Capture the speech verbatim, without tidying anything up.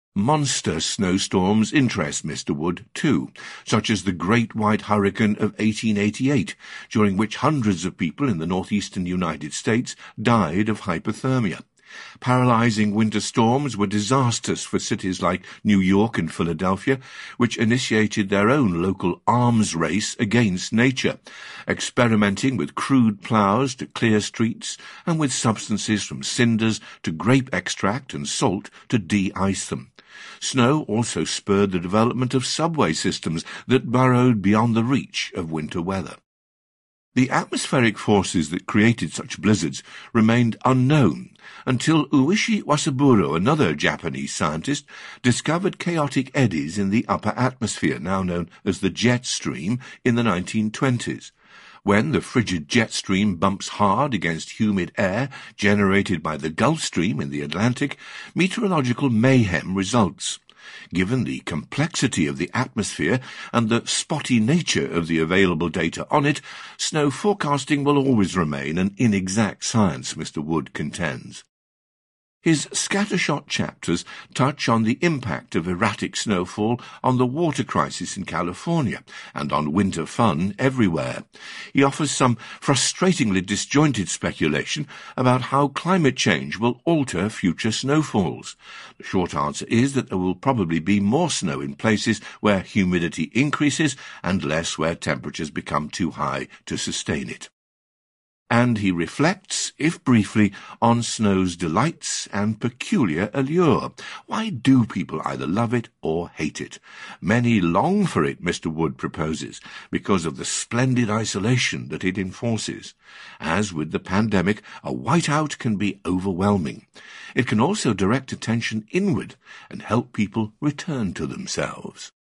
Monster snowstorms interest Mister Wood, too, such as the Great White Hurricane of eighteen eighty-eight, during which hundreds of people in the northeastern United States died of hypothermia. Paralyzing winter storms were disastrous for cities like New York and Philadelphia, which initiated their own local arms race against nature, experimenting with crude plows to clear streets and with substances from cinders to grape extract and salt to de-ice them. Snow also spurred the development of subway systems that burrowed beyond the reach of winter weather. The atmospheric forces that created such blizzards remained unknown until Uishi Wasaburo, another Japanese scientist, discovered chaotic eddies in the upper atmosphere, now known as the jet stream, in the nineteen twenties. When the frigid jet stream bumps hard against humid air generated by the Gulf Stream in the Atlantic, meteorological mayhem results. Given the complexity of the atmosphere and the spotty nature of the available data on it, snow forecasting will always remain an inexact science, Mister Wood contends. His scattershot chapters touch on the impact of erratic snowfall on the water crisis in California and on winter fun everywhere. He offers some frustratingly disjointed speculation about how climate change will alter future snowfalls. The short answer is that there will probably be more snow in places where humidity increases and less where temperatures become too high to sustain it. And he reflects, if briefly, on snow's delights and peculiar allure. Why do people either love it or hate it? Many long for it, Mister Wood proposes, because of the splendid isolation that it enforces. As with the pandemic, a whiteout can be overwhelming. It can also direct attention inward and help people return to themselves.